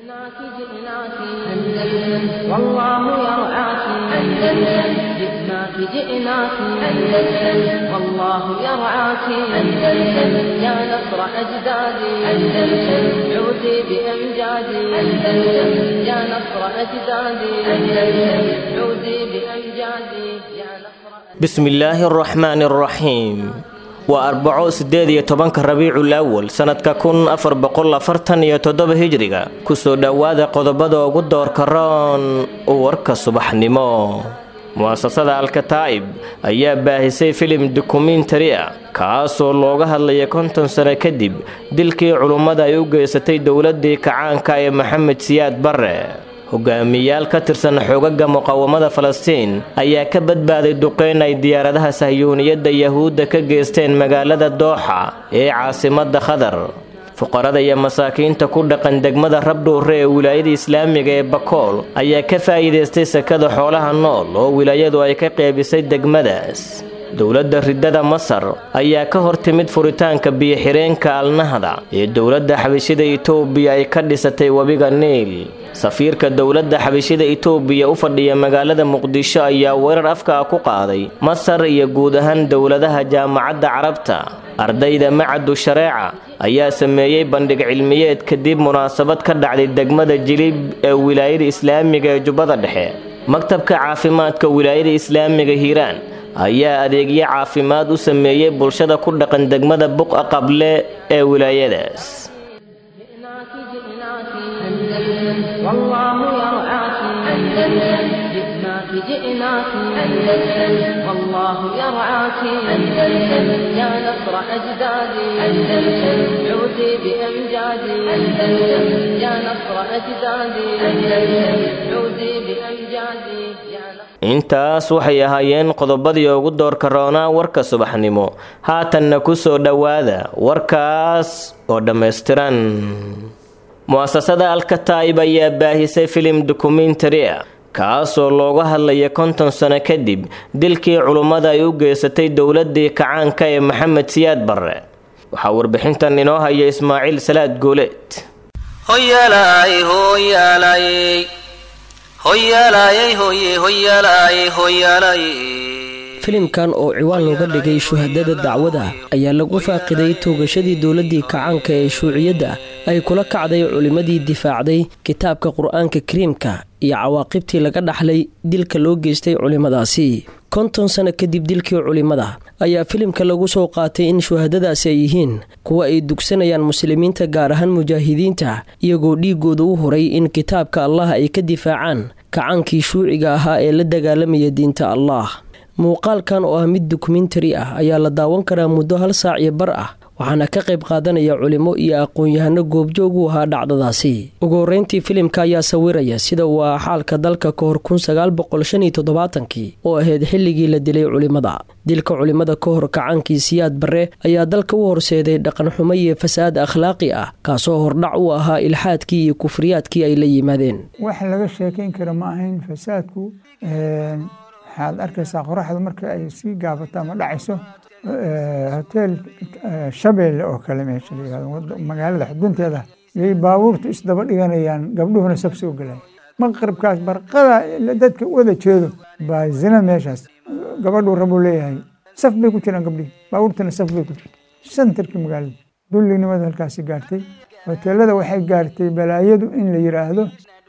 جئناك أندلس والله يرعاك أندلس جئناك أندلس والله يرعاك أندلس يا نصر أجدادي أندلس عودي بأمجادي أندلس يا نصر أجدادي أندلس عودي بأمجادي يا نصر بسم الله الرحمن الرحيم و4 rabiicul awal sanadka 1447 hijriga kusoo dhawaada qodobada ugu doorka roon warka subaxnimo muasasada Al-Kataib ayaa baahisay filim documentary kaasoo looga hadlayay 50 sano kadib dilkii culimada ay u geysatay dawladii kacaanka ee Maxamed Siyaad Barre hogaamiyaal ka tirsan xoogagga muqaawamada Falastiin ayaa ka badbaaday duqeyn ay diyaaradaha Sahyuuniyadda Yahuudda ka geysteen magaalada Dooxa ee caasimadda Qatar fuqarada iyo masaakiinta ku dhaqan degmada Rabdhuure ee wilaayada Islaamiga ee Bakool ayaa ka faa'iideystay sakada xoolaha nool oo wilaayadu ay ka qaybisay degmadaas dawladda ridada Masar ayaa ka hortimid furitaanka biyo-xireenka Al-Nahda ee dawladda Xabashida Itoobiya ay ka dhisatay wabiga Niil safiirka dawladda Xabashida Itoobiya u fadhiya magaalada Muqdisho ayaa weerar afka ku qaaday Masar iyo guud ahaan dawladaha jaamacadda Carabta ardayda macadu shareeca ayaa sameeyay bandhig cilmiyeed kadib munaasabad ka dhacday degmada Jilib ee wilaayada Islaamiga ee Jubbada Dhexe maktabka caafimaadka wilaayada Islaamiga Hiiraan ayaa adeegyo caafimaad u sameeyay bulshada ku dhaqan degmada Buqa Qable ee wilaayadaas والله يرعاك أندلس جئناك أندلس والله يرعاك أندلس يا نصر أجدادي أندلس عودي بأمجادي أندلس يا نصر أجدادي أندلس عودي بأمجادي يا نصر intaas waxay ahaayeen qodobadii ugu doorka roona warka subaxnimo haatanna ku soo dhawaada warkaas oo dhameystiran muasasada Al-Kataib ayaa baahisay filim documentary kaasoo looga hadlayay 50 sano kadib dilkii culimada ay u geysatay dawladii kacaanka ee Maxamed Siyaad Barre waxa warbixintan inoo haya Ismaaciil Salaad Gooleed hoyalay filimkan oo ciwaan looga dhigay shuhadada dacwada ayaa lagu faaqiday toogashadii dawladii kacaanka ee shuuciyadda ay kula kacday culimadii difaacday kitaabka Qur'aanka Kariimka iyo cawaaqibtii laga dhaxlay dilka loo geystay culimadaasi 50 sano kadib dilkii culimada ayaa filimka lagu soo qaatay in shuhadadaasi ay yihiin kuwa ay dugsanayaan muslimiinta gaar ahaan mujaahidiinta iyagoo dhiigooda u horay in kitaabka Allah ay ka difaacaan kacaankii shuuciga ahaa ee la dagaalamaya diinta Allah muuqaalkan oo ah mid documentary ah ayaa la daawan karaa muddo 1 saac iyo bar ah waxaana ka qayb qaadanaya culimo iyo aqoon-yahano goobjoog u ahaa dhacdadaasi ugu horeyntii filimka ayaa sawiraya sida uu xaalka dalka ka hor 1975 oo ahayd xilligii la dilay culimada dilka culimada ka hor kacaankii Siyaad Barre ayaa dalka u horseeday dhaqan xumo iyo fasaad akhlaaqi ah kaasoo hordhac u ahaa ilxaadkii iyo kufriyaadkii ay la yimaadeen wax laga sheekeyn karo ma ahayn fasaadku waxaad arkaysaa qoraxdu marka ay sii gaabato ama dhacayso hotel Shabeelle oo kale meesha la yiraahdo magaalada xudunteeda ay baabuurtu isdaba dhiganayaan gabdhuhuna saf soo galaan maqribkaas barqada dadka wada jeedo baa zina meeshaas gabadhu rabo leeyahay saf bay ku jiraan gabdhi baabuurtuna saf bay ku jiraan centerka magaalada dullinimada halkaas gaartay hoteelada waxay gaartay balaayadu in la yiraahdo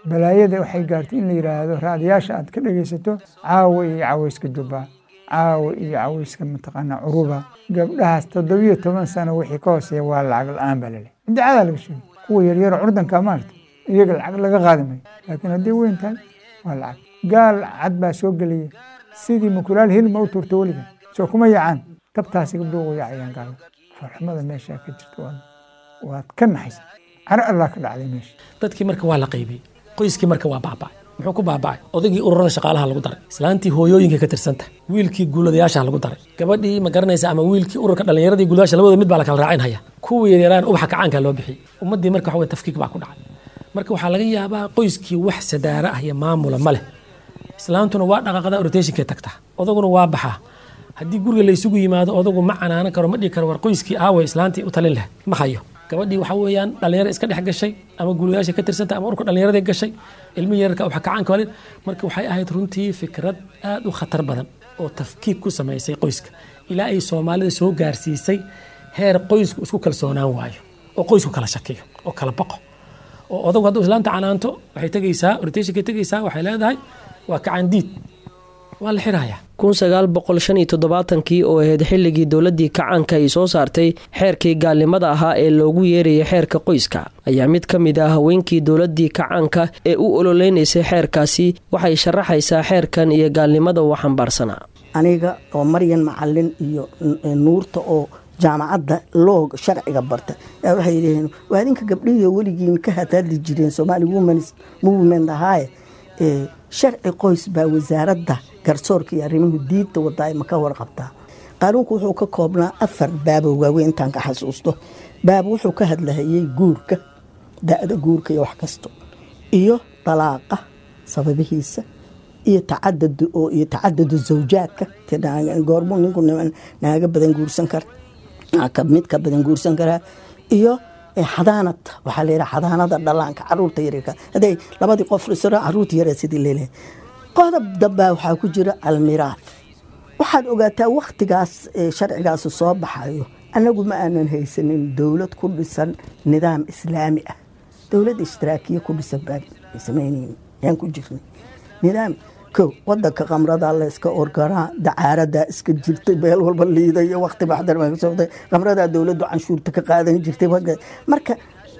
raadiyaasha aad ka dhageysato caawa iyo cawayska Jubba caawa iyo cawayska mataqaana Uruba gabdhahaas 17 sano wixii ka hooseeya waa lacag la'aan baa leh intaada laga sheegay kuwa yaryar urdanka maartay iyaga lacag laga qaadimay laakiin hadii weyn tahay waa lacag gaal cad baa soo galiyay sidii mukulaal hilma u turto waliba soo kuma yacaan tabtaasi gabdhuhu way yacayaan gaal farxamada meesha ka jirto waa ka naxaysa cara Allah ka dhacday meesha dadkii marka waa la qaybay qoyskii marka waa baaba'ay muxuu ku baaba'ay odagii ururada shaqaalaha lagu daray islaantii hooyooyinka ka tirsanta wiilkii guuladayaasha lagu daray gabadhii ma garanaysa ama wiilkii ururka dhalinyaradii guuladayaasha labada mid baa la kala raacinaya kuwa yaryaraan ubaxa kacaanka loo bixiyay ummadii marka waxa way tafkiik baa ku dhacay marka waxa laga yaabaa qoyskii wax sadaara ah iyo maamul ma leh islaantuna waa dhaqaaqada rotationka tagta odaguna waa baxa haddii guriga la isugu yimaado odagu ma canaanan karo ma dhigi karo war qoyskii aaway islaantii u talin leh ma hayo gabadhii waxa weeyaan dhalinyaro iska dhex gashay ama guriyaasha ka tirsanta ama urka dhalinyarada gashay ilmi yarka waxa kacaanka walid marka waxay ahayd runtii fikrad aad u khatar badan oo tafkiik ku sameysay qoyska ilaa ay Soomaalida soo gaarsiisay heer qoysku isku kalsoonaan waayo oo qoysku kala shakiyo oo kala baqo oo odagu hadduu islaanta canaanto waxay tagaysaa orientation ka tagaysaa waxay leedahay waa kacandiid waa la xiraaya 1975kii oo ahayd xilligii dowladii kacaanka ay soo saartay xeerkii gaalnimada ahaa ee loogu yeerayay xeerka qoyska ayaa mid ka mid ah haweenkii dowladii kacaanka ee u ololeynaysay xeerkaasi waxay sharaxaysaa xeerkan iyo gaalnimada uu xambaarsanaa. aniga oo Maryan Macallin iyo Nuurta oo jaamacadda loo sharciga barta waxay leeyihiin waa idinka gabdhiyo waligiin ka hadli jireen Somali Women's Movement ahaa sharci qoys baa wasaaradda garsoorka iyo arrimaha diinta wadaay ma ka warqabtaa qaanuunku wuxuu ka koobnaa 4 baab oo waaweyn tan ka xasuusto baab wuxuu ka hadlayay guurka da'da guurka iyo wax kasto iyo talaaqa sababihiisa iyo tacadud zawjaadka taa goormo ninku naaga badan guursan kar mid ka badan guursan kara iyo xadaanad waxa la yiraahdaa xadaanada dhalaanka caruurta yaryarka haday labadii qof isra caruurta yar sidii leeyahay qodob daba waxa ku jira almiraaf waxaad ogaataa waqtigaas sharcigaas soo baxayo anagu ma aanan haysanin dawlad ku dhisan nidaam islaami ah dawlad ishtiraakiye ku dhisan baa sameeyeen yaan ku jirnay nidaam wadanka qamrada la iska orgara dacaarada iska jirtay beel walba liiday waqti baxdar ma soo qamrada dawladdu canshuurta ka qaadan jirtay marka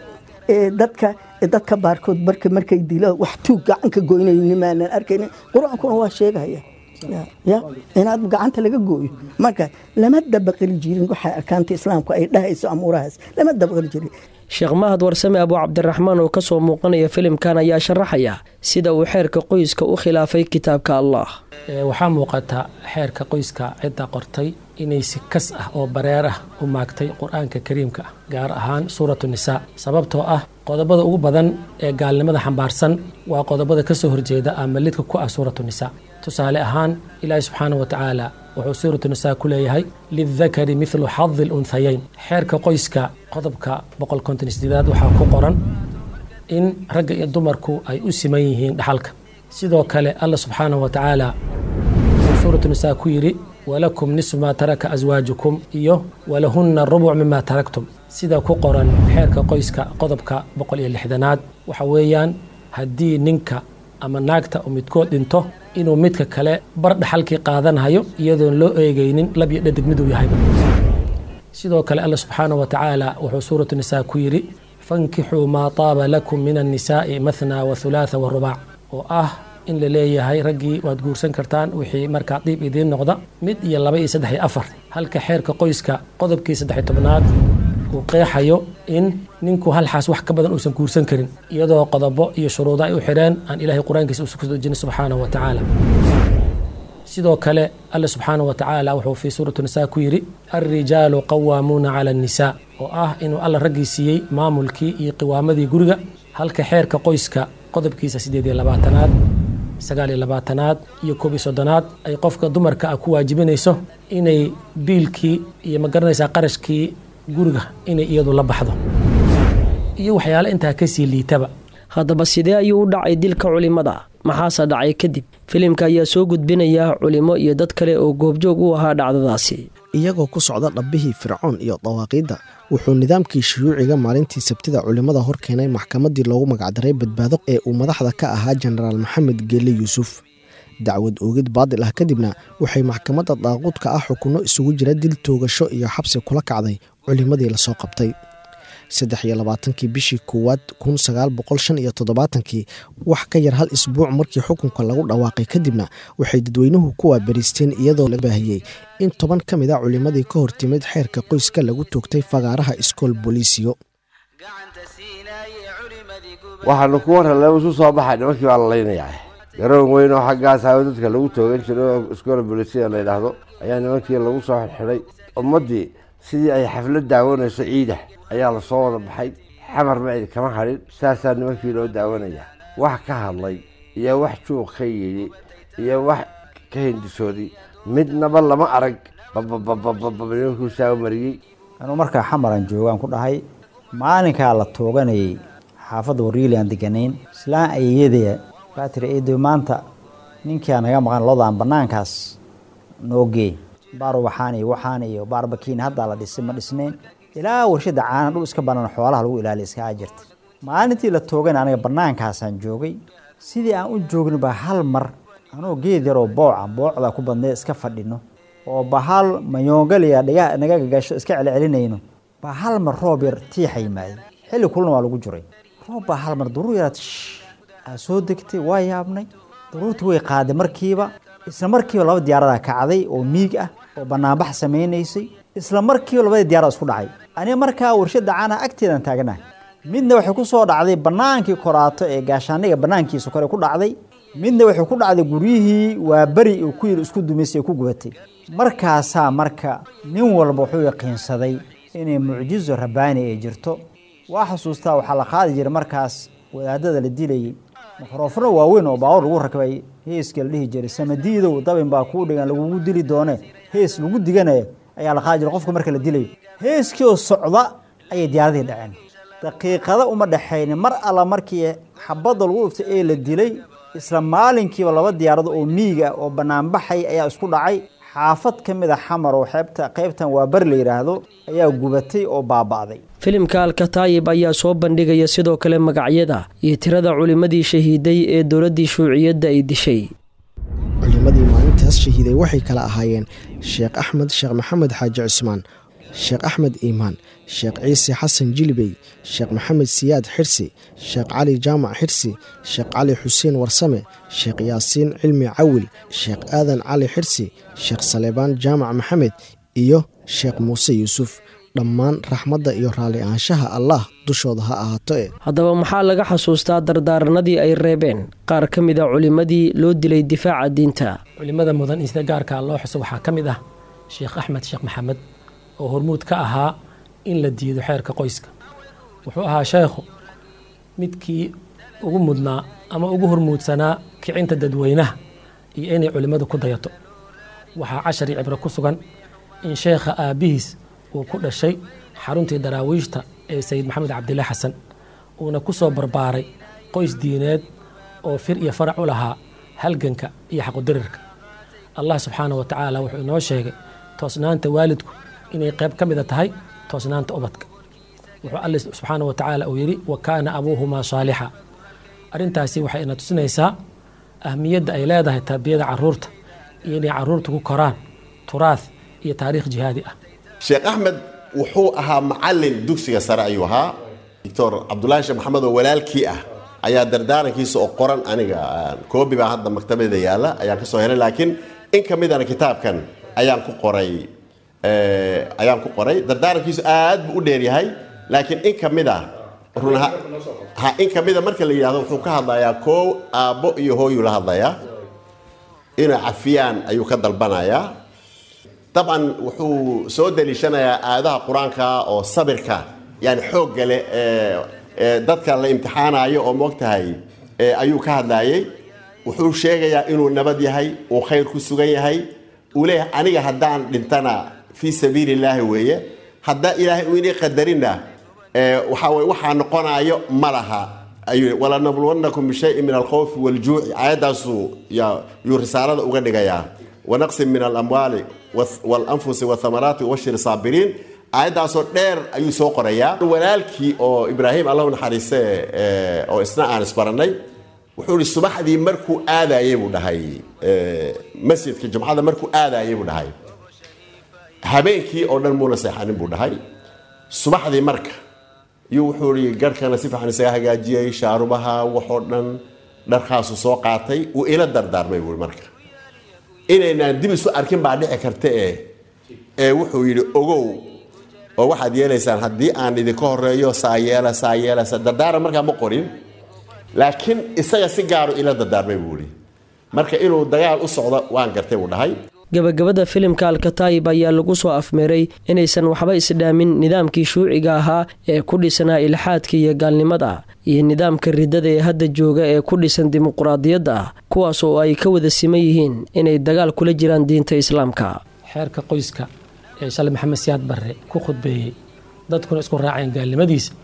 dadka baarkood markay dilo wax tuug gacanka goynayeen ma aanan arkayn quraankuna waa sheegaya ya inaad gacanta laga gooyo marka lama dabaqli jirin waxa arkaanta islaamku ay dhahayso amuurahaas lama dabaqli jirin. Sheekh Mahad Warsame Abu Cabdiraxmaan oo ka soo muuqanaya filimkan ayaa sharaxaya sida uu xeerka qoyska u khilaafay kitaabka Allah. Waxaa muuqata xeerka qoyska cidda qortay inay si kas ah oo bareer ah u maagtay Qur'aanka Kariimka gaar ahaan suuratu Nisaa sababtoo ah qodobada ugu badan ee gaalnimada xambaarsan waa qodobada ka soo horjeeda ama lidka ku ah suuratu Nisaa. tusaale ahaan Ilaahay subxaanahu wa ta'aala wuxuu suuratu Nisaa ku leeyahay lidhakari mithlu hadhi al-unthayayn xeerka qoyska qodobka 158 waxaa ku qoran in ragga iyo dumarku ay u siman yihiin dhaxalka sidoo kale Allah subxaanahu wa ta'aala suuratu Nisaa ku yiri walakum nisfu ma taraka azwaajukum iyo walahunna rubu' mimma taraktum sida ku qoran xeerka qoyska qodobka 160aad waxa weeyaan haddii ninka ama naagta uu midkood dhinto inuu midka kale bar dhaxalkii qaadanayo iyadoo loo eegaynin lab iyo dhadig mid uu yahay sidoo kale Allah subhanahu wa ta'ala wuxuu suuratu Nisaa ku yiri fankixuu ma taaba lakum min an-nisaa'i mathna wa thulatha wa ruba' oo ah in la leeyahay ragii waad guursan kartaan wixii marka diib idin noqda mid iyo 2 iyo 3 iyo 4 halka xeerka qoyska qodobkii 13aad uu qeexayo in ninku hal xaas wax ka badan uusan guursan karin iyadoo qodobo iyo shuruudo ay u xireen aan Ilaahay Quraankiisa uu ku dejin subhanahu wa ta'ala sidoo kale Allah subhanahu wa ta'ala wuxuu fi suuratu Nisaa ku yiri ar-rijaalu qawwamuna 'ala an-nisaa oo ah inuu alla ragiisiyay maamulkii iyo qiwaamadii guriga halka xeerka qoyska qodobkiisa 28aad 29aad iyo 31aad ay qofka dumarka ku waajibinayso inay biilkii iyo magaranaysa qarashkii guriga inay iyadu la baxdo iyo waxyaalo inta ka sii liitaba. haddaba sidee ayuu u dhacay dilka culimada maxaase dhacay kadib filimka ayaa soo gudbinaya culimo iyo dad kale oo goobjoog u ahaa dhacdadaasi iyagoo ku socda dhabbihii fircoon iyo dawaaqiidda wuxuu nidaamkii shuyuuciga maalintii sabtida culimada hor keenay maxkamaddii loogu magacdaray badbaado ee uu madaxda ka ahaa jenaraal maxamed geelle yuusuf dacwad oogid baadil ah kadibna waxay maxkamadda daaquudka ah xukunno isugu jira dil toogasho iyo xabsi kula kacday culimadii la soo qabtay 23 bishii koowaad 1975 wax ka yar hal isbuuc markii xukunka lagu dhawaaqay kadibna waxay dadweynuhu ku waabariisteen iyadoo la baahiyey in 10 ka mid ah culimadii ka hortimid xeerka qoyska lagu toogtay fagaaraha iskool booliisiyo waxaanu ku warhalay isu soo baxay nimankii baa la leynayaa garoon weyn oo xaggaas ah dadka lagu toogan jiray oo iskool booliisiyo la yiraahdo ayaa nimankii lagu soo xidhay ummadii sidii ay xaflad daawanayso ciida ayaa la soo wada baxay xamar ma cid kama harin saasaa nimankii loo daawanaya wax ka hadlay iyo wax juuq ka yidhi iyo wax ka hindisoodi midnaba lama arag nimankuu saa mariyey anuu markaa xamaran joogaan ku dhahay maalinkaa la tooganayay xaafadda wariili aan deganayn islaan ayadaya baa tiri eedo maanta ninkaa naga maqan lodaan bannaankaas noo geey baar waxaan iyo baarbakiin haddaa la dhisay ma dhisnayn ilaa warshada caana dhul iska bannaan xoolaha lagu ilaaliya iskaga jirta maalintii la toogan aniga bannaankaasaan joogay sidii aan u joogno baa hal mar anoo geed yaroo boocda ku badnay iska fadhino oo bahal mayoongaliya dhigaa naga gagasho iska celcelinayno baa hal mar roob yar tiixa yimaayay xilli kulna waa lagu jiray roob baa hal mar daruur yaraad soo degtay waa yaabnay daruurtii way qaaday markiiba isla markiiba 2 diyaarada kacday oo miig ah oo banaanbax sameynaysay isla markiiba 2 diyaarada isku dhacay aniga markaa warshada caana agteedan taagnahay midna waxay ku soo dhacday banaankii koraato ee gaashaaniga banaankiisa kore ku dhacday midna waxay ku dhacday guriyihii waa bari oo ku yir isku dumisay ku gubatay markaasaa marka nin walba wuxuu yaqiinsaday inay mucjizo rabbaani ay jirto waa xasuustaa waxa la qaadi jiray markaas wadaadada la dilayay mikrofoono waaweyn oo baawar lagu rakbay heeska la dhihi jiray samadiidow dabin baa ku dhigan lagu dili doone hees lagu diganayo ayaa la qaadi jiray qofka marka la dilayo heeskii oo socda ay diyaaradii dhaceen daqiiqada uma dhaxayn mar alla markii xabada lagu dhuftay ee la dilay isla maalinkiiba 2 diyaarado oo miiga oo banaanbaxay ayaa isku dhacay xaafad kamid ah xamar oo qaybtan waa bar la yiraahdo ayaa gubatay oo baabaaday filimka Al-Kataib ayaa soo bandhigaya sidoo kale magacyada iyo tirada culimadii shahiiday ee dawladii shuuciyadda ay dishay culimadii maalintaas shahiiday waxay kala ahaayeen Sheekh Axmed Sheekh Maxamed Xaaji Cusmaan Sheekh Axmed Iimaan Sheekh Ciise Xasan Jilbey Sheekh Maxamed Siyaad Xirsi Sheekh Cali Jaamac Xirsi Sheekh Cali Xuseen Warsame Sheekh Yaasiin Cilmi Cawil Sheekh Aadan Cali Xirsi Sheekh Saleebaan Jaamac Maxamed iyo Sheekh Muuse Yuusuf dhammaan raxmadda iyo raali ahaanshaha Allah dushooda ha ahaato haddaba maxaa laga xasuustaa dardaaranadii ay reebeen qaar ka mid ah culimadii loo dilay difaaca diinta culimada mudan in sida gaarka loo xuso waxaa ka mid ah Sheekh Axmed Sheekh Maxamed oo hormuud ka ahaa in la diido xeerka qoyska wuxuu ahaa sheekhu midkii ugu mudnaa ama ugu hormuudsanaa kicinta dadweynaha iyo inay culimadu ku dayato waxaa cashar iyo cibro ku sugan in sheekha aabihiis uu ku dhashay xaruntii daraawiishta ee sayid maxamed cabdilaahi xasan uuna ku soo barbaaray qoys diineed oo fir iyo farac u lahaa halganka iyo xaqudirirka allah subxaanahu wa tacaala wuxuu inoo sheegay toosnaanta waalidku inay qayb ka mid tahay toosnaanta ubadka wuxuu Allah subxaanahu wa tacaala uu yiri wa kaana abuuhuma saalixa arintaasi waxay ina tusinaysaa ahmiyadda ay leedahay tarbiyada caruurta iyo inay caruurtu ku koraan turaas iyo taariikh jihaadi ah Sheekh Axmed wuxuu ahaa macallin dugsiga sare ayuu ahaa Dr. Cabdullaahi Sheekh Maxamed oo walaalkii ah ayaa dardaarankiisa oo qoran aniga koobi baa hadda maktabada yaala ayaan ka soo helay laakiin in ka mid ah kitaabkan ayaan ku qoray dardaarankiisu aad buu u dheer yahay laakiin in ka mid ah runaha in ka mid ah marka la yiraahdo wuxuu ka hadlayaa koow aabbo iyo hooyo la hadlayaa inay cafiyaan ayuu ka dalbanayaa طبعا wuxuu soo daliishanayaa aadaha quraanka oo sabirka yani xoog gale dadka la imtixaanayo oo moogtahay ayuu ka hadlayay wuxuu sheegayaa inuu nabad yahay oo khayr ku sugan yahay uu leeyahay aniga haddaan dhintana fi sabiilillah weeye hadda ilaahay uu inii qadarina waxaa noqonayo malaha ayuu wala nabluwannakum bi shay'in min al-khawf wal-ju' aayadaasu yu risaalada uga dhigayaa ونقص من الأموال والأنفس والثمرات وبشر الصابرين aayadaasoo dheer ayuu soo qorayaa walaalkii oo Ibraahim Allah naxariise oo isna aan isbaranay wuxuu li subaxdii markuu aadayay buu dhahay masjidka jumcada markuu aadayay buu dhahay habeenkii oo dhan muuna seexanin buu dhahay subaxdii marka wuxuu li garkana si fiican isaga hagaajiyay shaarubaha waxoo dhan dharkaasu soo qaatay uu ila dardaarmay buu marka inaynan dib isu arkin baa dhici karta wuxuu yiri ogow oo waxaad yeelaysaan haddii aan idinka horeeyo saayeela dardaaran markaa ma qorin laakiin isaga si gaaro ila dardaarmay buu yiri marka inuu dagaal u socdo waan gartay buu dhahay gabagabada filimka Al-Kataib ayaa lagu soo afmeeray inaysan waxba isdhaamin nidaamkii shuuciga ahaa ee ku dhisnaa ilxaadka iyo gaalnimada iyo nidaamka ridada ee hadda jooga ee ku dhisan dimuqraadiyadda kuwaas oo ay ka wada siman yihiin inay dagaal kula jiraan diinta islaamka xeerka qoyska ee Shalay Maxamed Siyaad Barre ku khudbeeyay dadkuna isku raaceen gaalnimadiisa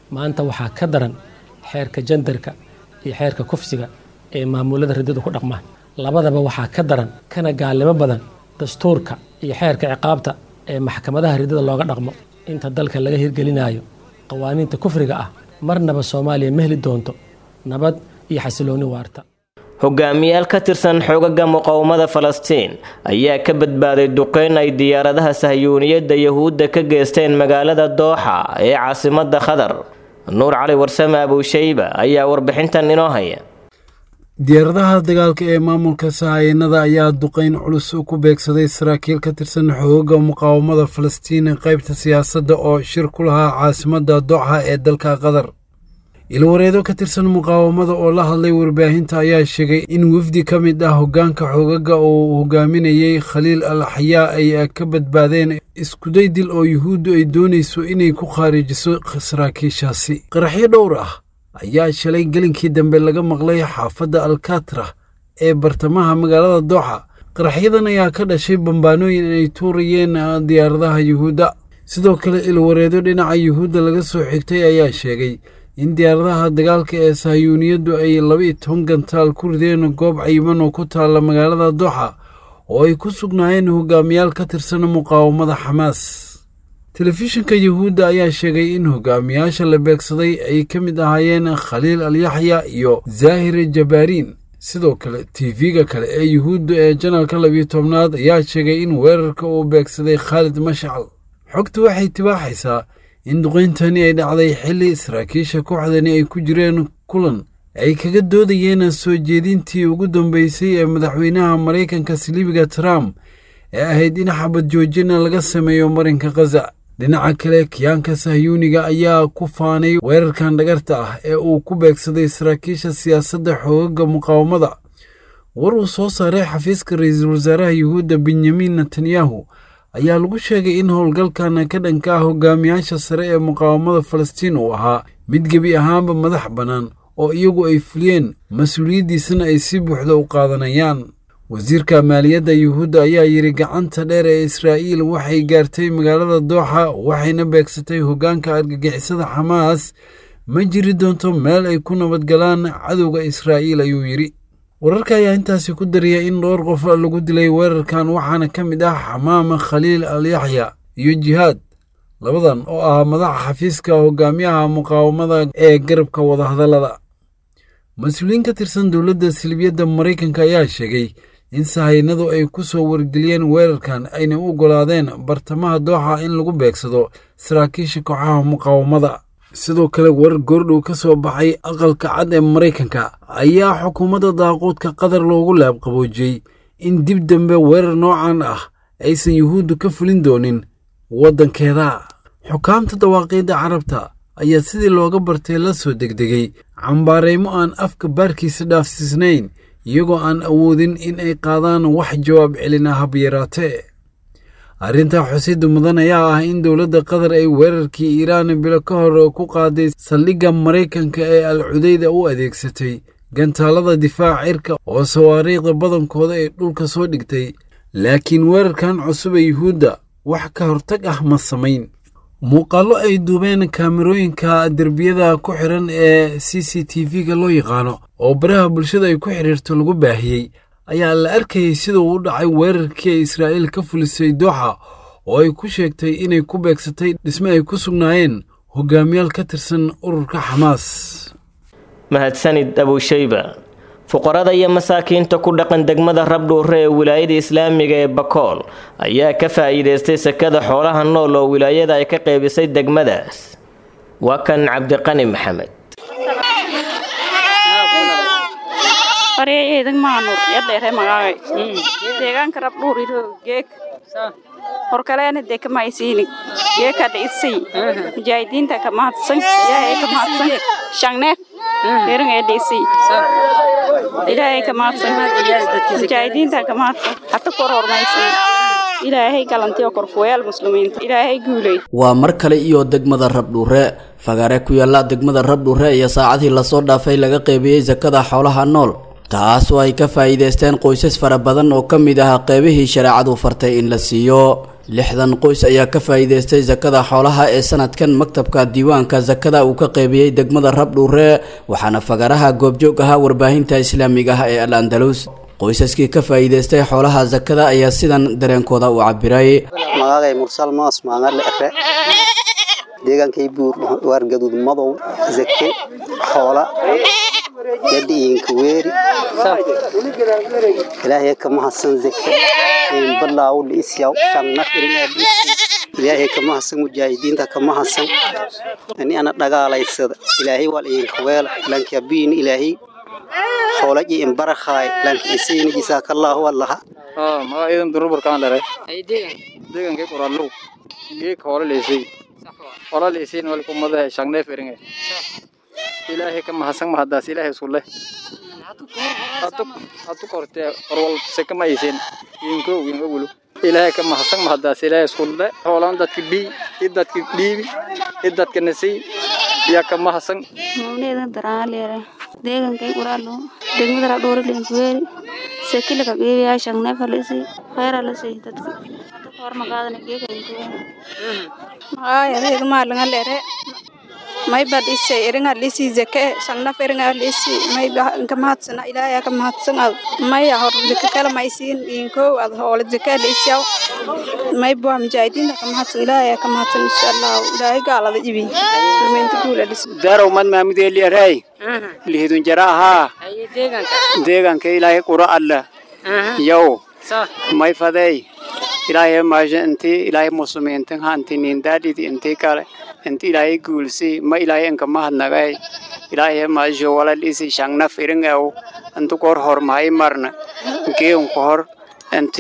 maanta waxaa ka daran xeerka jandarka iyo xeerka kufsiga ee maamulada riddadu ku dhaqmaan labadaba waxaa ka daran kana gaalnimo badan dastuurka iyo xeerka ciqaabta ee maxkamadaha riddada looga dhaqmo inta dalka laga hirgelinayo qawaaniinta kufriga ah marnaba Soomaaliya ma heli doonto nabad iyo xasilooni waarta. hogaamiyaal ka tirsan xoogagga muqaawamada Falastiin ayaa ka badbaaday duqeyn ay diyaaradaha Sahyuuniyadda Yahuudda ka geysteen magaalada Dooxa ee caasimadda Qatar. Nuur Cali Warsame Abushayba ayaa warbixintan inoo haya. diyaaradaha dagaalka ee maamulka sahaynada ayaa duqeyn culus ku beegsaday saraakiil ka tirsan xoogagga muqaawamada Falastiin qaybta siyaasadda oo shir ku lahaa caasimadda Dooxa ee dalka Qatar. ilwareedo ka tirsan muqaawamada oo la hadlay warbaahinta ayaa sheegay in wafdi ka mid ah hoggaanka xoogagga oo hogaaminayay Khaliil al-Ahyaa ay ka badbaadeen iskuday dil oo Yuhuuddu ay doonayso inay ku kharijiso saraakiishaasi. qaraxyo dhowr ah ayaa shalay gelinkii dambe laga maqlay xaafadda Al-Katra ee bartamaha magaalada Dooxa. qaraxyadan ayaa ka dhashay bambaanooyin ay tuurayeen diyaaradaha Yuhuudda. sidoo kale ilwareedo dhinaca Yuhuudda laga soo xigtay ayaa sheegay in diyaaradaha dagaalka ee Sahyuuniyaddu ay 12 gantaal ku rideen goob cayiman oo ku taala magaalada Dooxa oo ay ku sugnaayeen hogaamiyaal ka tirsan muqaawamada Xamaas. telefishinka Yuhuudda ayaa sheegay in hogaamiyaasha la beegsaday ay ka mid ahaayeen Khaliil al-Ahyaa iyo Zahir Jabariin. sidoo kale TV-ga kale ee Yuhuudda ee janaalka 12aad ayaa sheegay in weerarka uu beegsaday Khalid Mashcal. xogtu waxay tibaaxaysaa in duqeyntani ay dhacday xilli saraakiisha kooxdani ay ku jireen kulan ay kaga doodayeen soo jeedintii ugu dambeysay ee madaxweynaha Mareykanka Silibiga Trump ee ahayd in xabad joojin laga sameeyo marinka Gaza. dhinaca kale kiyaanka Sahyuuniga ayaa ku faanay weerarkan dhagarta ah ee uu ku beegsaday saraakiisha siyaasadda xoogagga muqaawamada. war uu soo saaray xafiiska ra'iisul wasaaraha Yuhuudda Benjamin Netanyahu ayaa lagu sheegay in howlgalkan ka dhanka ah hogaamiyaasha sare ee muqaawamada Falastiin uu ahaa mid gebi ahaanba madax bannaan oo iyagu ay fuliyeen mas'uuliyaddiisana ay si buuxda u qaadanayaan. wasiirka maaliyadda Yuhuudda ayaa yiri gacanta dheer ee Israa'iil waxay gaartay magaalada Dooxa waxayna beegsatay hoggaanka argagixisada Xamaas. ma jiri doonto meel ay ku nabadgalaan cadowga Israa'iil ayuu yiri. wararka ayaa intaasi ku daraya in dhowr qof lagu dilay weerarkan waxaana ka mid ah Xamaama Khaliil al-Ahyaa iyo Jihaad, labadan oo ah madaxa xafiiska hogaamiyaha muqaawamada ee garabka wadahadallada. mas-uuliyiin ka tirsan dowladda Silibiyadda Mareykanka ayaa sheegay in sahaynadu ay ku soo wargeliyeen weerarkan ayna u oggolaadeen bartamaha Dooxa in lagu beegsado saraakiisha kooxaha muqaawamada. sidoo kale warar goordhow ka soo baxay aqalka cad ee Mareykanka ayaa xukuumadda daaqoodka Qatar loogu laabqaboojiyey in dib dambe weerar noocan ah aysan Yuhuuddu ka fulin doonin waddankeeda. xukaamta dawaaqiidda Carabta ayaa sidii looga bartay la soo degdegay cambaareymo aan afka baarkiisa dhaafsiisnayn iyagoo aan awoodin in ay qaadaan wax jawaab celina hab yaraatee. arrinta xusid mudan ayaa ah in dowladda Qatar ay weerarkii Iiraan bilo ka hor ku qaaday saldhigga Mareykanka ee Al-Cudayda u adeegsatay gantaalada difaaca cirka oo sawaariikhda badankooda ay dhulka soo dhigtay. laakiin weerarkan cusub ee Yuhuudda wax ka hortag ah ma samayn. muuqaallo ay duubeen kaamirooyinka derbiyada ku xiran ee CCTV-ga loo yaqaano oo baraha bulshada ay ku xiriirto lagu baahiyey ayaa la arkayay sida uu u dhacay weerarkii ay Israa'iil ka fulisay Dooxa oo ay ku sheegtay inay ku beegsatay dhisme ay ku sugnaayeen hogaamiyaal ka tirsan ururka Xamaas. mahadsanid Abushayba. fuqarada iyo masaakiinta ku dhaqan degmada Rabdhuure ee wilaayada Islaamiga ee Bakool ayaa ka faa'iideystay sakada xoolaha nool oo wilaayada ay ka qaybisay degmadaas. waa kan Cabdiqani Maxamed. Fariyay maanur yadheere magaay deegaanka Rabdhuure geek horkaleena deekmaysiini geeka dhisay mujaahidiinta ka mahadsan ilaahay ka mahadsan shangne deerin ee dhisay ilaahay ka mahadsan mujaahidiinta ka mahadsan hatta kor hormaysan ilaahay galantiyo korfuweel muslimiinta ilaahay guulay. waa mar kale iyo degmada Rabdhuure fagaare ku yaala degmada Rabdhuure iyo saacadii la soo dhaafay laga qaybiyay zakada xoolaha nool taas oo ay ka faa'iideysteen qoysas fara badan oo ka mid ah qaybihii shariicadu fartay in la siiyo. 60 qoys ayaa ka faa'iideystay zakada xoolaha ee sanadkan maktabka diiwaanka zakada uu ka qaybiyay degmada Rabdhuure waxaana fagaraha goobjoog ahaa warbaahinta islaamiga ah ee Al-Andalus qoysaskii ka faa'iideystay xoolaha zakada ayaa sidan dareenkooda u cabiray magacay mursal maas maangal akhre deegankay buur war gadud madow zakke xoola yadiinka weeri ilaahay ka mahadsan zakke in balaaw liisyaw shanna firina ilaahay ka mahadsan mujaahidiinta ka mahadsan ani ana dagaalaysada ilaahay wal in khaweel lanka biin ilaahay xoolaji in barakhay lanka isiin jisaakallahu wallaha ma idan durbar kaan leeray ay deegankay qoraallo geek hore leesay xoolo leesay wal kumada shanna firina ilaahay ka mahadsan mahadaas ilaahay isku leh hatu korte orwal sekamaysin inko wulu ilaahay ka mahadsan mahadaas ilaahay isku leh xoolan dadka dhiibi dadka nasi ya ka mahadsan muuneeda daraaleere deegankay quraalo degmada Rabdhuure leeyahay sekila ka geeyaa shanna falisi khayra la sii dadka hor magaadana geegaynta maalinga leere may bad isay eringa lisi zake shanna feringa lisi may ka mahadsan ilaahay ka mahadsan may hor zake kala may siin inko ad hol zake lisi may baa mujaahidiinta ka mahadsan ilaahay ka mahadsan inshallah ilaahay gaalada ibi meenta kula lis daro man maamudee leeyahay lihidun jaraha deeganka ilaahay qura alla yow may faday ilaahay maajanti ilaahay muslimiintan hantiin daadidi intii kale انت إلهي قولسي ما إلهي انك مهد نغاي إلهي ما جوالا ليسي شاننا فيرنغاو انتو كور هور ماي مرنا كيون كور انت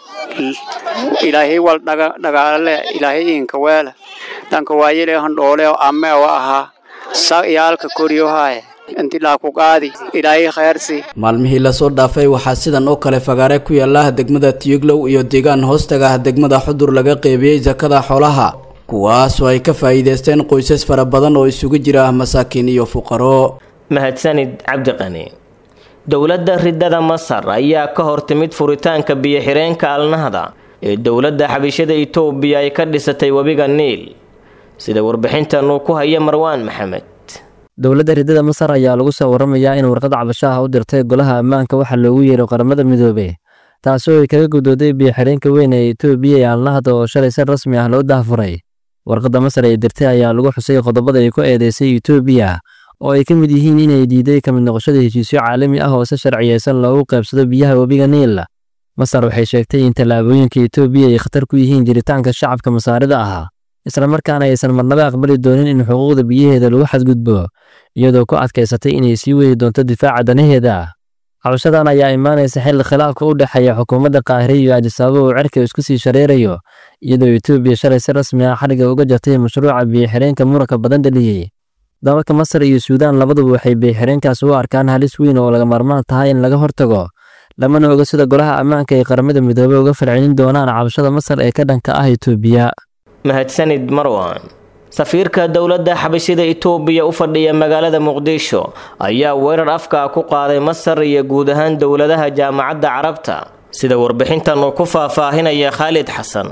إلهي والدغال إلهي انك والا دانك وايلي هندولي وعمي وآها ساق يالك كوريو هاي انت لاكو قادي إلهي خيرسي maalmihii la soo dhaafay waxaa sidan oo kale fagaare ku yaala degmada Tiyuglow iyo deegaan hoostaga degmada Xudur laga qaybiyay zakada xoolaha kuwaas oo ay ka faa'iideysteen qoysas fara badan oo isugu jira masaakiin iyo fuqaro mahadsanid Cabdiqani dawladda ridada Masar ayaa ka hortimid furitaanka biyo xireenka Al-Nahda ee dawladda xabashada Itoobiya ay ka dhisatay wabiga Niil sida warbixintan uu ku haya Marwaan Maxamed dawladda ridada Masar ayaa lagu soo waramayaa in warqad cabashaha u dirtay golaha ammaanka waxa loogu yeeray qaramada midoobay taasoo ay kaga gudooday biyo xireenka weyn ee Itoobiya ee Al-Nahda oo shalay si rasmi ah loo daafuray warqadda Masar ee dirtay ayaa lagu xusay qodobada ay ku eedeysay Itoobiya oo ay ka mid yihiin inay diiday ka mid noqoshada heshiisyo caalami ah oo si sharciyeysan loogu qaybsado biyaha wabiga Niil Masar waxay sheegtay in tallaabooyinka Itoobiya ay khatar ku yihiin jiritaanka shacabka Masaarida ah isla markaana aysan marnaba aqbali doonin in xuquuqda biyaheeda lagu xadgudbo iyadoo ku adkaysatay inay sii wadi doonto difaaca danaheeda cabashadan ayaa imaanaysa xilli khilaafka u dhaxeeya xukuumadda Qaahire iyo Addis Ababa oo cirka isku sii shareerayo iyadoo Itoobiya shalay si rasmi ah xariga uga jartay mashruuca biyo xireenka muranka badan dhaliyay dalalka Masar iyo Suudaan labaduba waxay biyo xireenkaas u arkaan halis weyn oo laga maarmaan tahay in laga hortago lamana oga sida golaha ammaanka ee qaramada midoobay uga falcelin doonaan cabashada Masar ee ka dhanka ah Itoobiya mahadsanid Marwan safiirka dawladda xabashida Itoobiya u fadhiya magaalada Muqdisho ayaa weerar afka ku qaaday Masar iyo guud ahaan dawladaha jaamacadda Carabta sida warbixintan uu ku faahfaahinaya Khalid Xasan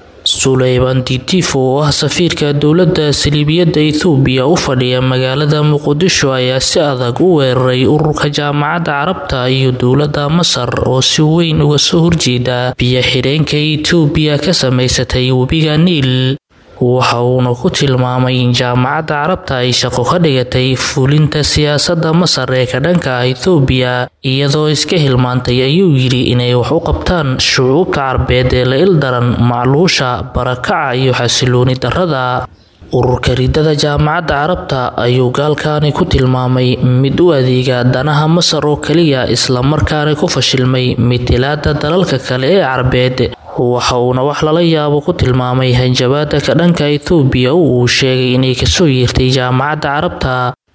Suleyman Titif oo ah safiirka dawladda Saliibiyadda Itoobiya u fadhiya magaalada Muqdisho ayaa si adag u weeraray ururka jaamacadda Carabta iyo dawladda Masar oo si weyn uga soo horjeeda biyo xireenka Itoobiya ka samaysatay wabiga Niil waxa uuna ku tilmaamay in jaamacadda Carabta ay shaqo ka dhigatay fulinta siyaasadda Masar ee ka dhanka Itoobiya iyadoo iska hilmaantay ayuu yiri inay wax u qabtaan shucuubta Carbeed ee la ildaran macluusha barakaca iyo xasilooni darrada ururka ridada jaamacadda Carabta ayuu gaalkaani ku tilmaamay mid u adeega danaha Masar oo kaliya isla markaana ku fashilmay mitilaada dalalka kale ee Carbeed waxa uuna wax lala yaabo ku tilmaamay hanjabaadda ka dhanka Itoobiya uu sheegay inay ka soo yeertay jaamacadda Carabta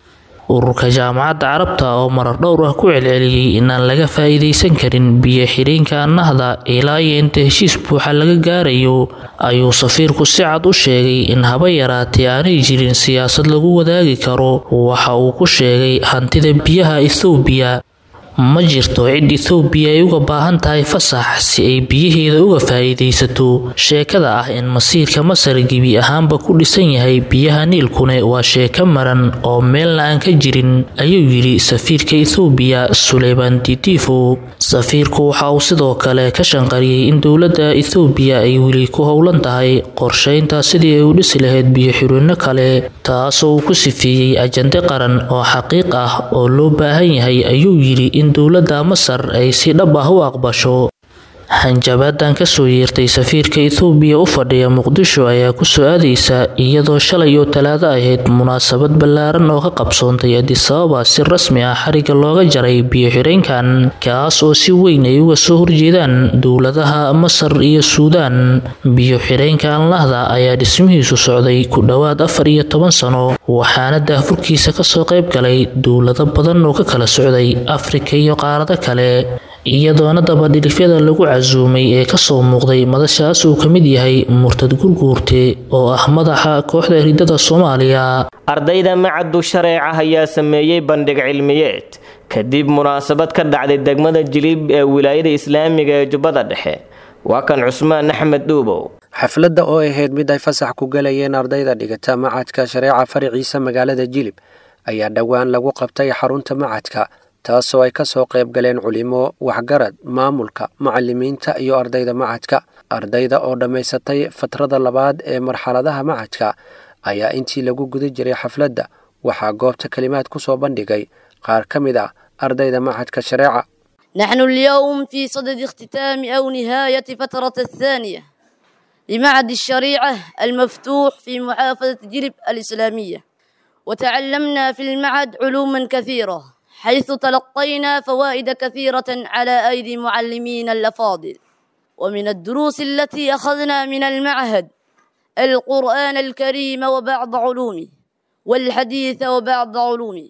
ururka jaamacadda Carabta oo marar dhowr ah ku celceliyay in aan laga faa'iideysan karin biyo xireenka Nahda ilaa inta heshiis buuxa laga gaarayo ayuu safiirku si cad u sheegay in haba yaraatee aanay jirin siyaasad lagu wadaagi karo waxa uu ku sheegay hantida biyaha Itoobiya ma jirto cid Itoobiya ay uga baahan tahay fasax si ay biyaheeda uga faa'iidaysato. Sheekada ah in masiirka Masar gebi ahaanba ku dhisan yahay biyaha Niilkuna waa sheeko maran oo meelna aan ka jirin, ayuu yiri safiirka Itoobiya Suleyman Titifo. Safiirku waxa uu sidoo kale ka shanqariyay in dowladda Itoobiya ay weli ku howlan tahay qorsheynta sidii ay u dhisi lahayd biyo-xireenno kale, taasoo uu ku sifeeyay ajande qaran oo xaqiiq ah oo loo baahan yahay, ayuu yiri in dowladda Masar ay si dhab ah u aqbasho. Hanjabaaddan ka soo yeertay safiirka Itoobiya u fadhiya Muqdisho ayaa ku soo aadaysa iyadoo shalay oo Talaado ahayd munaasabad ballaaran oo ka qabsoontay Addis Ababa si rasmi ah xariga looga jaray biyo-xireenkan, kaas oo si weyn ay uga soo horjeedaan dowladaha Masar iyo Suudaan. Biyo-xireenka Al-Nahda ayaa dhismihiisu socday ku dhowaad 14 sano, waxaana daahfurkiisa ka soo qayb galay dowlado badan oo ka kala socday Afrika iyo qaarado kale, iyadoona dabadhilifyada lagu casuumay ee ka soo muuqday madashaas uu ka mid yahay Murtad Gurguurte oo ah madaxa kooxda ridada Soomaaliya. ardayda macadu shareeca ayaa sameeyay bandhig cilmiyeed kadib munaasabad ka dhacday degmada Jilib ee wilaayada Islaamiga ee Jubbada Dhexe. waa kan Cusmaan Axmed Dhuubow. xafladda oo ahayd mid ay fasax ku galayeen ardayda dhigata macadka shareeca fariiciisa magaalada Jilib ayaa dhowaan lagu qabtay xarunta macadka, taasoo ay ka soo qayb galeen culimo, waxgarad, maamulka, macallimiinta iyo ardayda macadka. ardayda oo dhammaysatay fatrada labaad ee marxaladaha macadka ayaa intii lagu guda jiray xafladda waxaa goobta kalimaad ku soo bandhigay qaar ka mid ah ardayda macadka shareeca. نحن اليوم في صدد اختتام أو نهاية فترة الثانية لمعهد الشريعة المفتوح في محافظة جلب الإسلامية، وتعلمنا في المعهد علوما كثيرة حيث تلقينا فوائد كثيرة على أيدي معلمين الأفاضل. ومن الدروس التي أخذنا من المعهد القرآن الكريم وبعض علومه، والحديث وبعض علومه،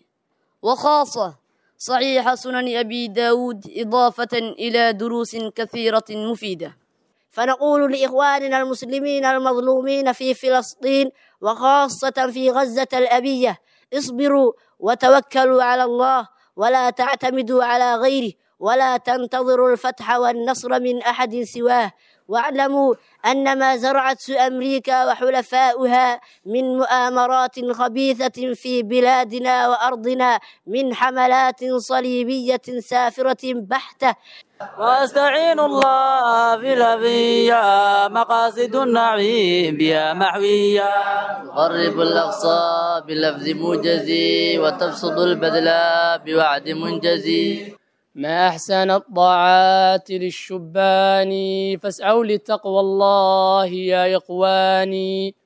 وخاصة صحيح سنن أبي داود إضافة إلى دروس كثيرة مفيدة. فنقول لإخواننا المسلمين المظلومين في فلسطين وخاصة في غزة الأبية: اصبروا وتوكلوا على الله ولا تعتمدوا على غيره ولا تنتظروا الفتح والنصر من أحد سواه، واعلموا أن ما زرعته أمريكا وحلفاؤها من مؤامرات خبيثة في بلادنا وأرضنا من حملات صليبية سافرة بحتة. واستعين الله في الأبية مقاصد النعيم بها محوية، تقرب الأقصى بلفظ موجزي وتبسط البذل بوعد منجزي. ما أحسن الطاعات للشبان فاسعوا لتقوى الله يا إخواني،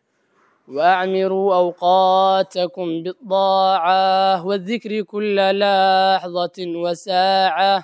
وأعمروا أوقاتكم بالطاعة والذكر كل لحظة وساعة،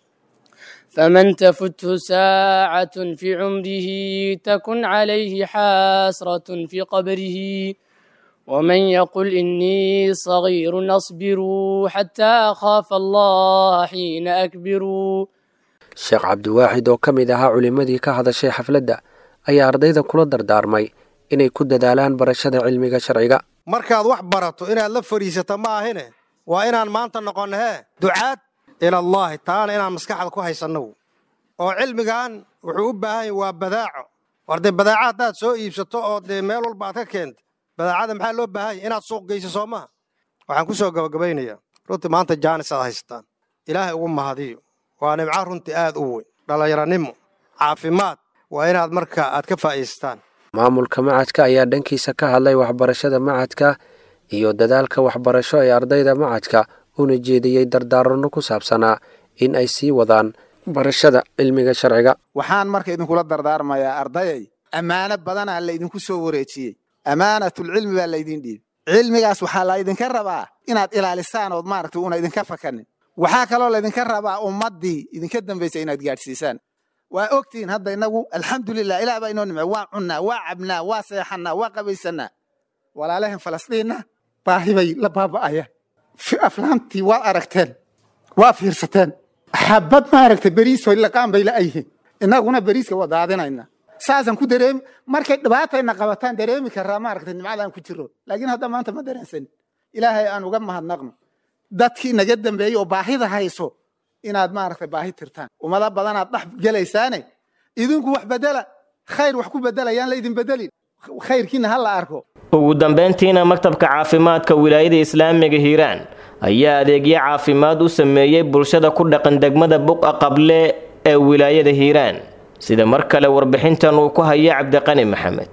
فمن تفته ساعة في عمره تكن عليه حسرة في قبره، ومن يقل إني صغير أصبر حتى أخاف الله حين أكبر. sheekh cabdiwaaxid oo ka mid ahaa culimmadii ka hadashay xafladda ayaa ardayda kula dardaarmay inay ku dadaalaan barashada cilmiga sharciga. markaad wax barato inaad la fariisato ma ahine waa inaan maanta noqonno ducaad ila allahi taala, inaan maskaxda ku haysanno oo cilmigan wuxuu u baahan yahay waa badaaco. warday badaaca haddaad soo iibsato oo dee meel walba aad ka keento, badaacada maxaa loo baahan yahay inaad suuq geyso soo maha. waxaan ku soo gabagabaynayaa runtii maanta jaanis aad haysataan, ilaahay ugu mahadiyo, waa nimco runtii aad u weyn. dhallinyaranimo, caafimaad, waa inaad marka aad ka faa'iidaystaan. maamulka macadka ayaa dhankiisa ka hadlay waxbarashada macadka iyo dadaalka waxbarasho ee ardayda macadka, una jeediyey dardaaranno ku saabsanaa in ay sii wadaan barashada cilmiga sharciga. waxaan marka idinkula dardaarmayaa ardayay, ammaano badanaa laydinku soo wareejiyey, ammaanatulcilmi baa laydin dhiibay. cilmigaas waxaa laydinka rabaa inaad ilaalisaan ood maaragtay una idinka fakanin. waxaa kaloo laydinka rabaa ummaddii idinka dambaysay inaad gaadhsiisaan. waa ogtihiin hadda inagu alxamdulilah ilaah baa inoo nimcey, waa cunnaa, waa cabnaa, waa seexannaa, waa qabaysannaa. walaalahan falastiinna baahi bay la baaba'ayaan. aflaamtii waad aragteen, waa fiirsateen. xabad maaragtay beriis hoy laqaan bay la'yihiin, innaguna beriiska waa daadinayna. saasaan ku dareemi, markay dhibaatayna qabataan dareemi karraa maaragtay nimcadaan ku jiro. laakiin hadda maanta ma dareensanin. ilaahay aan uga mahadnaqno. dadkii naga dambeeyey oo baahida hayso inaad maaragtay baahi tirtaan ummado badanaad dhex gelaysaane idinku wax bedela khayr wax ku bedelayaan la idin bedelin khayrkiina ha la arko ugu dambeyntiina maktabka caafimaadka wilaayada islaamiga hiiraan ayaa adeegyo caafimaad u sameeyey bulshada ku dhaqan degmada buqa qable ee wilaayada hiiraan sida mar kale warbixintan uu ku haya cabdiqani maxamed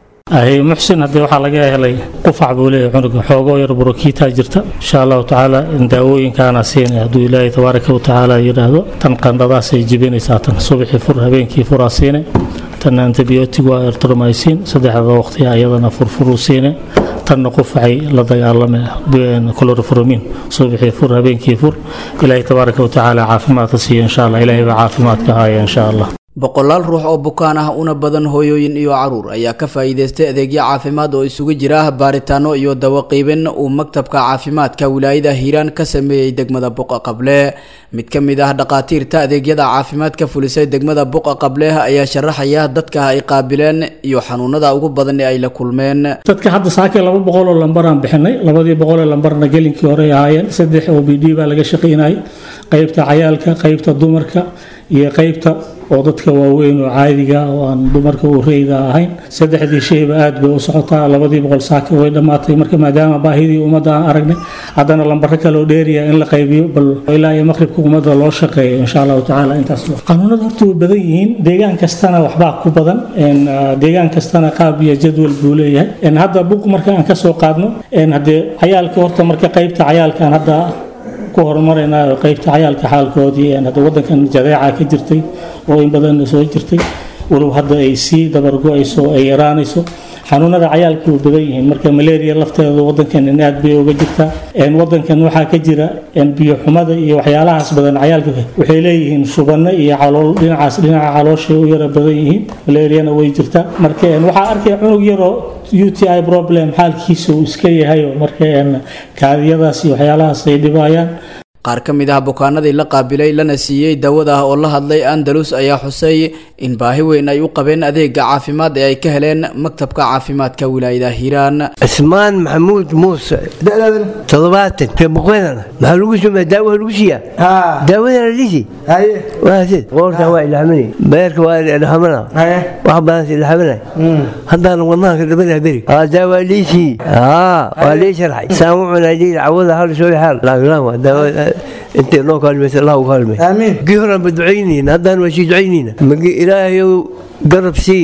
muxsin haddii waxaa laga helay qufac buu leeyahay cunuga xoogoo yar burokiitaa jirta insha allahu tacaala daawooyinkaana siinay hadduu ilaahay tabaaraka wa tacaala yidhaahdo tan qandhadaasay jibinaysaa tan subaxii fur habeenkii furaa siinay tan antibiyootig waa ertromycin saddexda waqtiya iyadana furfuruu siinay tanna qufacay la dagaalame chloroformin subaxii fur habeenkii fur ilaahay tabaaraka wa tacaala caafimaadka siiya insha allah ilaahay baa caafimaadka haya insha allah boqolaal ruux oo bukaan ah una badan hooyooyin iyo caruur ayaa ka faa'iidaystay adeegyo caafimaad oo isugu jira baaritaano iyo dawo qiibin uu maktabka caafimaadka wilaayada hiiraan ka sameeyey degmada buqa qable mid ka mid ah dhaqaatiirta adeegyada caafimaadka fulisay degmada buqa qable ayaa sharaxaya dadka ay qaabileen iyo xanuunada ugu badan ee ay la kulmeen dadka hadda saakay 200 oo lambar aan bixinay 200 oo lambarna gelinkii hore ahaayeen 3 OPD baa laga shaqeynay qaybta cayaalka qaybta dumarka iyo qaybta oo dadka waaweyn oo caadiga oo aan dumarka u reeyda ahayn saddexdii shayba aad bay u socotaa 200 saaka way dhamaatay marka maadaama baahidii ummadda aan aragnay haddana lambar kale oo dheeriya in la qaybiyo bal ilaa iyo maqribka ummadda loo shaqeeyo insha Allah taala intaas qanuunada horta way badan yihiin deegaan kastana waxba ku badan deegaan kastana qaab iyo jadwal buu leeyahay hadda buq marka aan ka soo qaadno hadee cayaalka horta marka qaybta cayaalka aan hadda ku horumarayna qaybta cayaalka xaalkoodii hadda wadankan jadeeca ka jirtay oo in badan soo jirtay walow hadda ay sii dabargo'ayso ay yaraanayso xanuunada cayaalku way badan yihiin marka malaria lafteeda wadankan aad bay uga jirtaa wadankan waxaa ka jira biyo xumada iyo waxyaalahaas badan cayaalka waxay leeyihiin shubano iyo calool dhinaca caloosha u yara badan yihiin malariana way jirtaa marka waxaa arkay cunug yaroo UTI problem xaalkiisu uu iska yahay marka kaadiyadaas iyo waxyaalahaas ay dhibayaan qaar ka mid ah bukaanadii la qaabilay lana siiyey dawada oo la hadlay Andalus ayaa xusay in baahi weyn ay u qabeen adeega caafimaad ee ay ka heleen maktabka caafimaadka wilaayada Hiiraan Ismaan Maxamuud Muuse toddobaatan reebqoyna maxaa lagu sameeyay daawo lagu siiyaa daawada lisi waasid qoorta waa ilaahamay beerka waa ilaahamana wax baan ilaahamay haddana wadnaha dabada bari daawo lisi waa leesharxay saamuna jii cawada hal soo xal la daawo انت لو كلمه الله وكلمه امين قهرا بدعينين هذا وشي دعينينا الهي قرب سي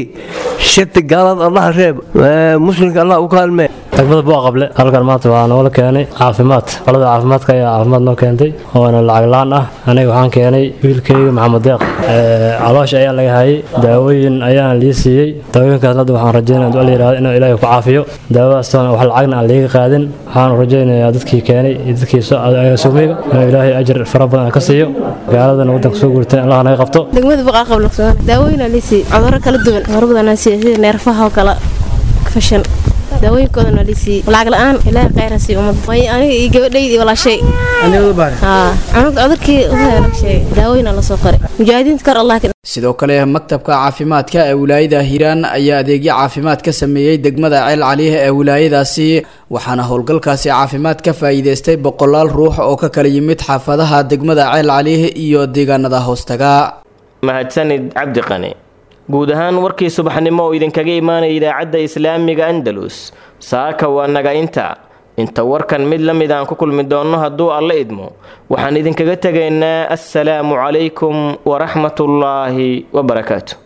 شت قال الله ريب مسلمك الله وكلمه degmada buuqa qable halkan maanta waa noola keenay caafimaad qolada caafimaadka ayaa caafimaad noo keentay oona lacag laan ah aniga waxaan keenay wiilkayga maxamed deeq caloosha ayaa laga hayay daawooyin ayaan lii siiyey daawooyinkaasna hadda waxaan rajaynayaa in la yidhaahdo inuu ilaahay ku caafiyo daawadaasna wax lacagna aan liiga qaadin waxaan rajaynayaa dadkii keenay iyo dadkii suumiga inuu ilaahay ajir fara badan ka siiyo gaaladana waddanka soo guurtay allah naga qabto degmada buuqa qable daawooyin lii siiyey cudurro kala duwan horbadana sida neerfaha oo kala fashan daawooyinkoodana lisii lacag la'aan ilaahay khayraasi umad way aniga iyo gabadhaydii walaashay aniga baar cudurkii u heelashay daawooyin la soo qoray mujaahidiinta kor Allah sidoo kale maktabka caafimaadka ee wilaayada Hiiraan ayaa adeegyo caafimaad ka sameeyay degmada Ceel Cali ee wilaayadaasi waxaana howlgalkaasi caafimaad ka faa'iideystay boqolaal ruux oo ka kala yimid xaafadaha degmada Ceel Cali iyo deegaanada hoostaga mahadsanid Cabdi Qani guud ahaan warkii subaxnimo oo idinkaga imaanay idaacadda islaamiga Andalus saaka waa naga inta warkan mid la mid aan ku kulmi doono hadduu alla idmo waxaan idinkaga tegaynaa assalaamu calaykum wa rahmatullaahi wa barakaatuh